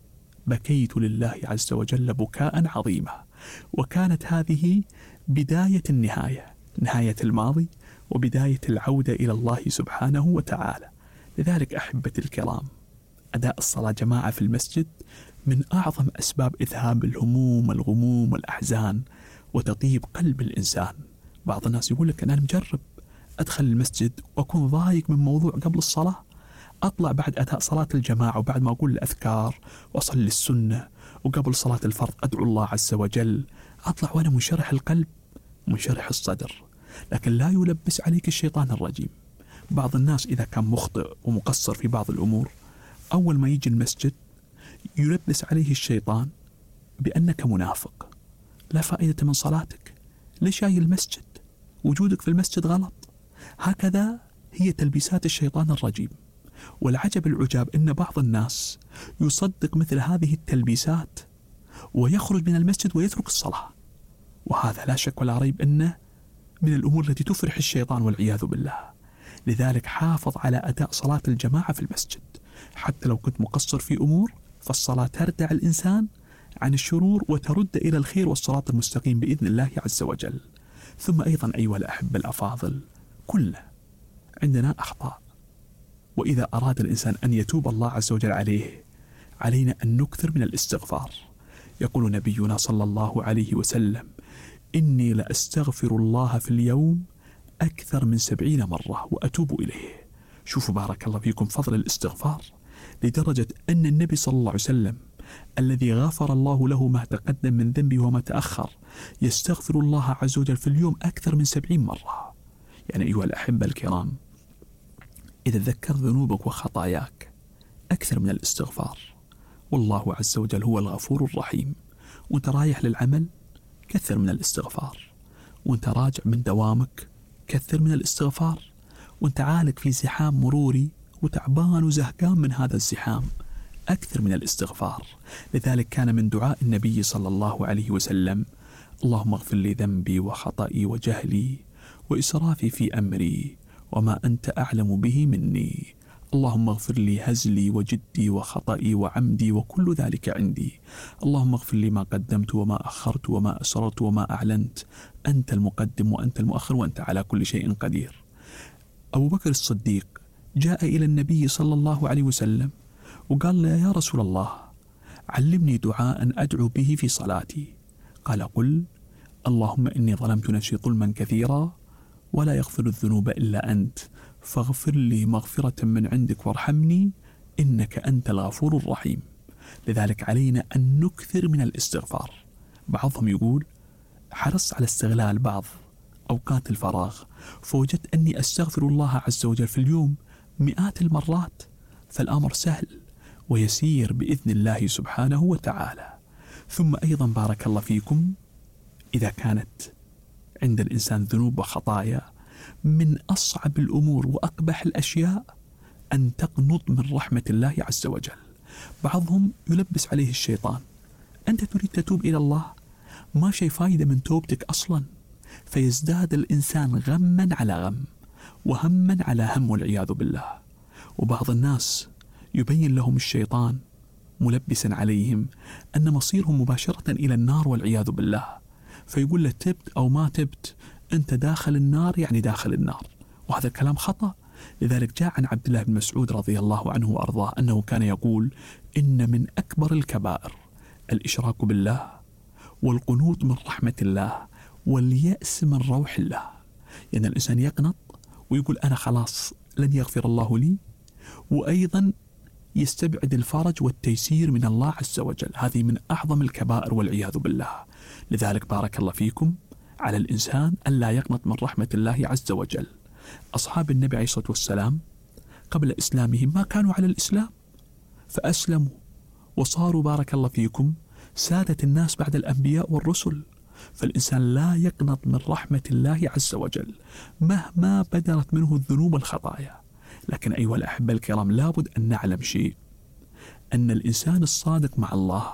بكيت لله عز وجل بكاء عظيما، وكانت هذه بداية النهاية، نهاية الماضي وبداية العودة إلى الله سبحانه وتعالى. لذلك أحبتي الكرام، أداء الصلاة جماعة في المسجد من أعظم أسباب إذهاب الهموم والغموم والأحزان وتطيب قلب الإنسان. بعض الناس يقول لك أنا مجرب أدخل المسجد وأكون ضايق من موضوع قبل الصلاة، أطلع بعد أداء صلاة الجماعة وبعد ما أقول الأذكار وأصلي السنة وقبل صلاة الفرض أدعو الله عز وجل، أطلع وأنا منشرح القلب منشرح الصدر. لكن لا يلبس عليك الشيطان الرجيم. بعض الناس إذا كان مخطئ ومقصر في بعض الأمور أول ما يجي المسجد يلبس عليه الشيطان بأنك منافق، لا فائدة من صلاتك، ليش جاي المسجد، وجودك في المسجد غلط. هكذا هي تلبيسات الشيطان الرجيم. والعجب العجاب أن بعض الناس يصدق مثل هذه التلبيسات ويخرج من المسجد ويترك الصلاة، وهذا لا شك ولا ريب أنه من الأمور التي تفرح الشيطان والعياذ بالله. لذلك حافظ على أداء صلاة الجماعة في المسجد، حتى لو كنت مقصر في أمور فالصلاة تردع الإنسان عن الشرور وترد إلى الخير والصراط المستقيم بإذن الله عز وجل. ثم أيضا أيها الأحبة الأفاضل، كلنا عندنا أخطاء، وإذا أراد الإنسان أن يتوب الله عز وجل عليه علينا أن نكثر من الاستغفار. يقول نبينا صلى الله عليه وسلم إني لأستغفر الله في اليوم أكثر من سبعين مرة وأتوب إليه. شوفوا بارك الله فيكم فضل الاستغفار. لدرجة أن النبي صلى الله عليه وسلم الذي غفر الله له ما تقدم من ذنبه وما تأخر يستغفر الله عز وجل في اليوم أكثر من سبعين مرة. يعني أيها الأحبة الكرام، إذا ذكرت ذنوبك وخطاياك أكثر من الاستغفار، والله عز وجل هو الغفور الرحيم. وانت رايح للعمل كثر من الاستغفار، وانت راجع من دوامك كثر من الاستغفار، وانت عالق في زحام مروري وتعبان وزهقان من هذا الزحام أكثر من الاستغفار. لذلك كان من دعاء النبي صلى الله عليه وسلم: اللهم اغفر لي ذنبي وخطئي وجهلي وإسرافي في أمري وما أنت أعلم به مني، اللهم اغفر لي هزلي وجدي وخطئي وعمدي وكل ذلك عندي، اللهم اغفر لي ما قدمت وما أخرت وما أسررت وما أعلنت، أنت المقدم وأنت المؤخر وأنت على كل شيء قدير. أبو بكر الصديق جاء إلى النبي صلى الله عليه وسلم وقال له: يا رسول الله، علمني دعاء أدعو به في صلاتي. قال: قل اللهم إني ظلمت نفسي ظلما كثيرا ولا يغفر الذنوب إلا أنت، فاغفر لي مغفرة من عندك وارحمني إنك أنت الغفور الرحيم. لذلك علينا أن نكثر من الاستغفار. بعضهم يقول: حرصت على استغلال بعض أوقات الفراغ، فوجدت أني أستغفر الله عز وجل في اليوم مئات المرات، فالأمر سهل ويسير بإذن الله سبحانه وتعالى. ثم أيضا بارك الله فيكم، إذا كانت عند الإنسان ذنوب وخطايا، من أصعب الأمور وأقبح الأشياء أن تقنط من رحمة الله عز وجل. بعضهم يلبس عليه الشيطان: أنت تريد تتوب إلى الله، ما شيء فايدة من توبتك أصلا، فيزداد الإنسان غما على غم وهما على هم والعياذ بالله. وبعض الناس يبين لهم الشيطان ملبسا عليهم أن مصيرهم مباشرة إلى النار والعياذ بالله، فيقول له: تبت أو ما تبت أنت داخل النار، يعني داخل النار. وهذا الكلام خطأ. لذلك جاء عن عبد الله بن مسعود رضي الله عنه وأرضاه أنه كان يقول: إن من أكبر الكبائر الإشراك بالله والقنوط من رحمة الله واليأس من روح الله. يعني الإنسان يقنط ويقول: أنا خلاص لن يغفر الله لي، وأيضا يستبعد الفرج والتيسير من الله عز وجل. هذه من أعظم الكبائر والعياذ بالله. لذلك بارك الله فيكم، على الإنسان ألا يقنط من رحمة الله عز وجل. أصحاب النبي عليه الصلاة والسلام قبل إسلامهم ما كانوا على الإسلام، فأسلموا وصاروا بارك الله فيكم سادة الناس بعد الأنبياء والرسل. فالإنسان لا يقنط من رحمة الله عز وجل مهما بدرت منه الذنوب والخطايا. لكن أيها الأحبة الكرام، لابد أن نعلم شيء، أن الإنسان الصادق مع الله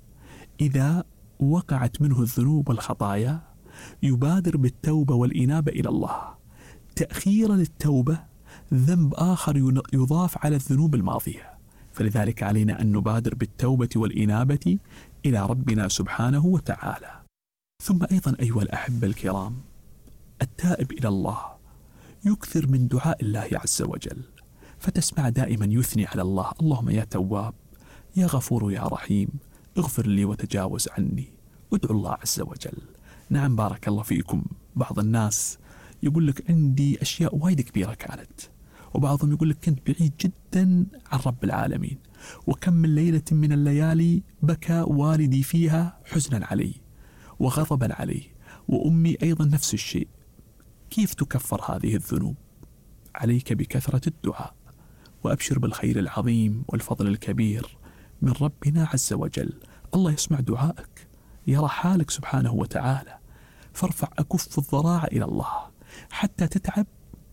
إذا وقعت منه الذنوب والخطايا يبادر بالتوبة والإنابة إلى الله. تأخيرا للتوبة ذنب آخر يضاف على الذنوب الماضية، فلذلك علينا أن نبادر بالتوبة والإنابة إلى ربنا سبحانه وتعالى. ثم أيضا أيها الأحبة الكرام، التائب إلى الله يكثر من دعاء الله عز وجل، فتسمع دائما يثني على الله: اللهم يا تواب يا غفور يا رحيم اغفر لي وتجاوز عني. ادعو الله عز وجل. نعم بارك الله فيكم، بعض الناس يقول لك عندي أشياء وايد كبيرة كانت، وبعضهم يقول لك كنت بعيد جدا عن رب العالمين، وكم من ليلة من الليالي بكى والدي فيها حزنا علي وغضبا علي، وأمي أيضا نفس الشيء. كيف تكفر هذه الذنوب؟ عليك بكثرة الدعاء، وأبشر بالخير العظيم والفضل الكبير من ربنا عز وجل. الله يسمع دعائك، يرى حالك سبحانه وتعالى، فارفع أكف الضراعة إلى الله حتى تتعب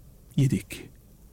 يدك،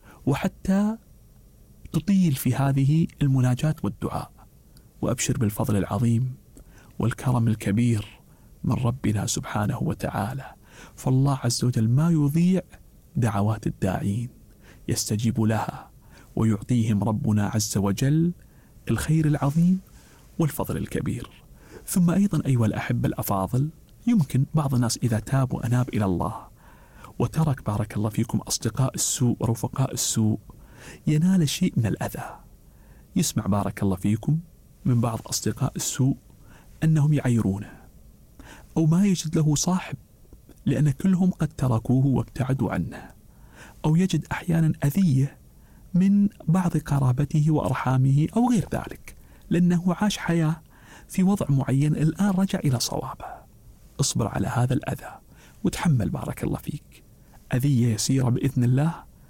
وحتى تطيل في هذه المناجاة والدعاء. وأبشر بالفضل العظيم والكرم الكبير من ربنا سبحانه وتعالى، فالله عز وجل ما يضيع دعوات الداعين، يستجيب لها ويعطيهم ربنا عز وجل الخير العظيم والفضل الكبير. ثم أيضا أيها الأحبة الأفاضل، يمكن بعض الناس إذا تاب وأناب إلى الله وترك بارك الله فيكم أصدقاء السوء ورفقاء السوء ينال شيء من الأذى. يسمع بارك الله فيكم من بعض أصدقاء السوء أنهم يعيرونه، أو ما يجد له صاحب لأن كلهم قد تركوه وابتعدوا عنه، أو يجد أحيانا أذية من بعض قرابته وأرحامه أو غير ذلك، لأنه عاش حياة في وضع معين الآن رجع إلى صوابه. اصبر على هذا الأذى وتحمل بارك الله فيك، أذية يسيرة بإذن الله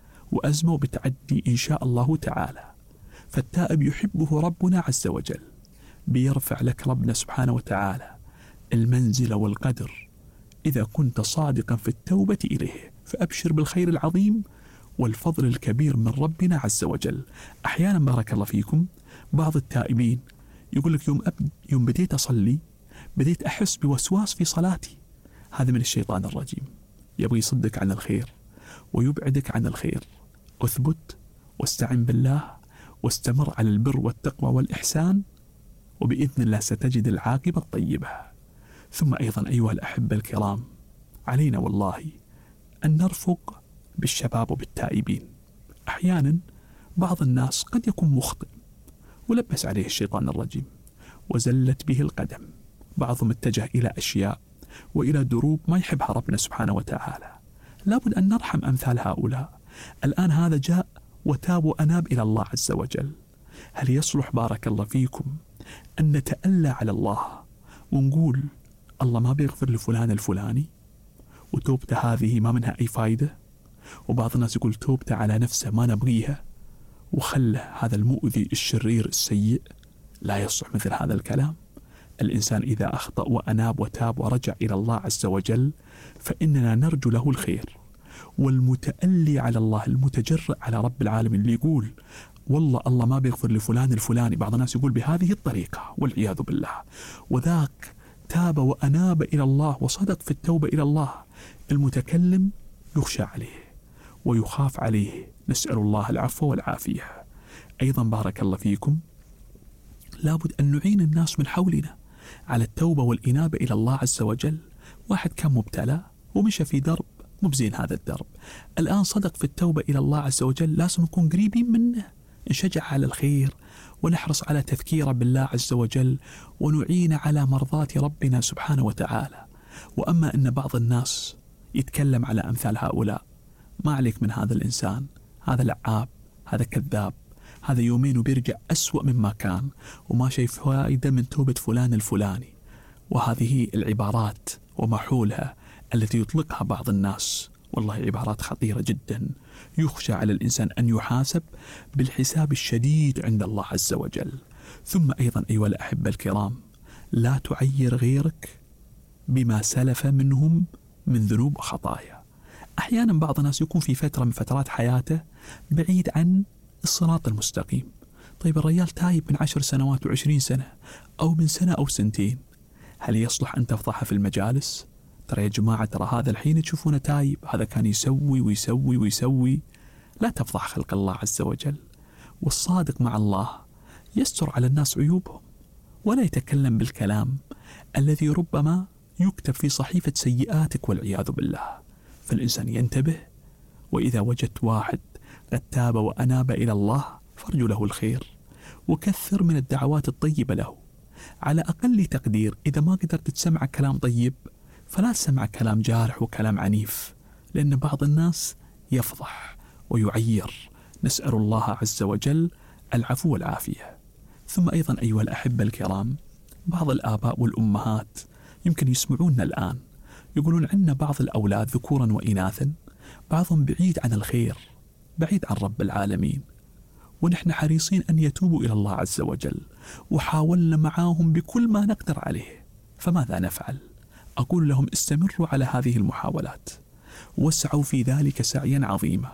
وأزمة بتعدي إن شاء الله تعالى. فالتائب يحبه ربنا عز وجل، بيرفع لك ربنا سبحانه وتعالى المنزلة والقدر إذا كنت صادقا في التوبة إليه. فأبشر بالخير العظيم والفضل الكبير من ربنا عز وجل. أحيانا بارك الله فيكم بعض التائبين يقول لك يوم, أب يوم بديت أصلي بديت أحس بوسواس في صلاتي، هذا من الشيطان الرجيم، يبغي يصدك عن الخير ويبعدك عن الخير. أثبت واستعن بالله واستمر على البر والتقوى والإحسان، وبإذن الله ستجد العاقبة الطيبة. ثم أيضا أيها الأحبة الكرام، علينا والله أن نرفق بالشباب وبالتائبين. أحيانا بعض الناس قد يكون مخطئ ولبس عليه الشيطان الرجيم وزلت به القدم، بعضهم اتجه إلى أشياء وإلى دروب ما يحبها ربنا سبحانه وتعالى. لابد أن نرحم أمثال هؤلاء. الآن هذا جاء وتاب وأناب إلى الله عز وجل. هل يصلح بارك الله فيكم أن نتألى على الله ونقول الله ما بيغفر لفلان الفلاني وتوبته هذه ما منها أي فايدة؟ وبعض الناس يقول توبته على نفسه ما نبغيها وخله هذا المؤذي الشرير السيء. لا يصح مثل هذا الكلام. الإنسان إذا أخطأ وأناب وتاب ورجع إلى الله عز وجل فإننا نرجو له الخير. والمتألي على الله المتجرأ على رب العالمين اللي يقول والله الله ما بيغفر لفلان الفلاني، بعض الناس يقول بهذه الطريقة والعياذ بالله، وذاك تاب وأناب إلى الله وصدق في التوبة إلى الله، المتكلم يخشى عليه ويخاف عليه، نسأل الله العفو والعافية. أيضا بارك الله فيكم لابد أن نعين الناس من حولنا على التوبة والإنابة إلى الله عز وجل. واحد كان مبتلى ومشى في درب مو بزين هذا الدرب، الآن صدق في التوبة إلى الله عز وجل، لازم نكون قريبين منه، نشجع على الخير ونحرص على تذكيره بالله عز وجل ونعين على مرضاة ربنا سبحانه وتعالى. وأما أن بعض الناس يتكلم على أمثال هؤلاء، ما عليك من هذا الإنسان، هذا لعاب، هذا كذاب، هذا يومين وبيرجع أسوأ مما كان وما شايف فائدة من توبة فلان الفلاني. وهذه العبارات وما حولها التي يطلقها بعض الناس والله عبارات خطيرة جدا، يخشى على الإنسان أن يحاسب بالحساب الشديد عند الله عز وجل. ثم أيضا أيها الأحبة الكرام، لا تعير غيرك بما سلف منهم من ذنوب وخطايا. أحيانا بعض الناس يكون في فترة من فترات حياته بعيد عن الصراط المستقيم. طيب الرجال تايب من عشر سنوات وعشرين سنة أو من سنة أو سنتين، هل يصلح أن تفضحه في المجالس؟ ترى يا جماعة ترى هذا الحين تشوفونه تايب، هذا كان يسوي ويسوي ويسوي. لا تفضح خلق الله عز وجل. والصادق مع الله يستر على الناس عيوبهم ولا يتكلم بالكلام الذي ربما يكتب في صحيفة سيئاتك والعياذ بالله. فالإنسان ينتبه، وإذا وجدت واحد قد تاب وأناب إلى الله فارجو له الخير وكثر من الدعوات الطيبة له. على أقل تقدير إذا ما قدرت تسمع كلام طيب فلا تسمع كلام جارح وكلام عنيف، لأن بعض الناس يفضح ويعير. نسأل الله عز وجل العفو والعافية. ثم أيضا أيها الأحبة الكرام، بعض الآباء والأمهات يمكن يسمعوننا الآن يقولون عندنا بعض الأولاد ذكورا وإناثا بعضهم بعيد عن الخير، بعيد عن رب العالمين، ونحن حريصين أن يتوبوا إلى الله عز وجل وحاولنا معاهم بكل ما نقدر عليه، فماذا نفعل؟ أقول لهم استمروا على هذه المحاولات واسعوا في ذلك سعيا عظيما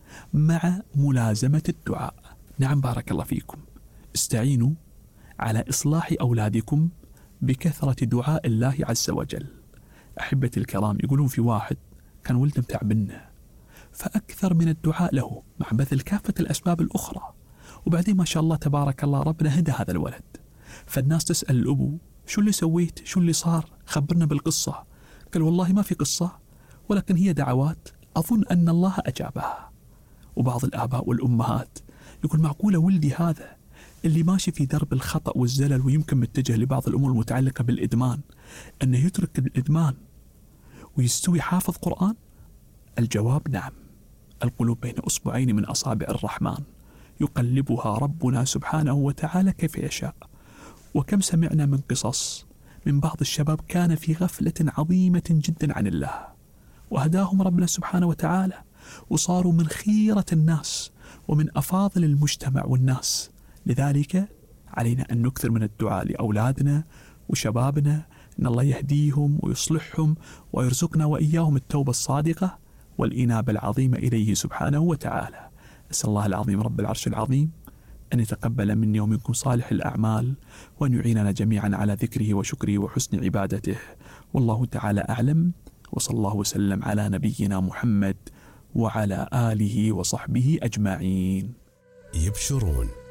مع ملازمة الدعاء. نعم بارك الله فيكم، استعينوا على إصلاح أولادكم بكثرة دعاء الله عز وجل. أحبتي الكرام، يقولون في واحد كان ولده متعبنه فأكثر من الدعاء له مع بذل كافة الأسباب الأخرى، وبعدين ما شاء الله تبارك الله ربنا هدى هذا الولد. فالناس تسأل الأبو شو اللي سويت، شو اللي صار، خبرنا بالقصة. قال والله ما في قصة، ولكن هي دعوات أظن أن الله أجابها. وبعض الآباء والأمهات يقول معقولة ولدي هذا اللي ماشي في درب الخطأ والزلل ويمكن متجه لبعض الأمور المتعلقة بالإدمان أنه يترك الإدمان ويستوي حافظ قرآن؟ الجواب نعم، القلوب بين أصبعين من أصابع الرحمن يقلبها ربنا سبحانه وتعالى كيف يشاء. وكم سمعنا من قصص من بعض الشباب كان في غفلة عظيمة جدا عن الله، وهداهم ربنا سبحانه وتعالى وصاروا من خيرة الناس ومن أفاضل المجتمع والناس. لذلك علينا أن نكثر من الدعاء لأولادنا وشبابنا أن الله يهديهم ويصلحهم ويرزقنا وإياهم التوبة الصادقة والإنابة العظيمة إليه سبحانه وتعالى. أسأل الله العظيم رب العرش العظيم أن يتقبل مني ومنكم صالح الأعمال، وأن يعيننا جميعا على ذكره وشكره وحسن عبادته. والله تعالى أعلم، وصلى الله وسلم على نبينا محمد وعلى آله وصحبه أجمعين. يبشرون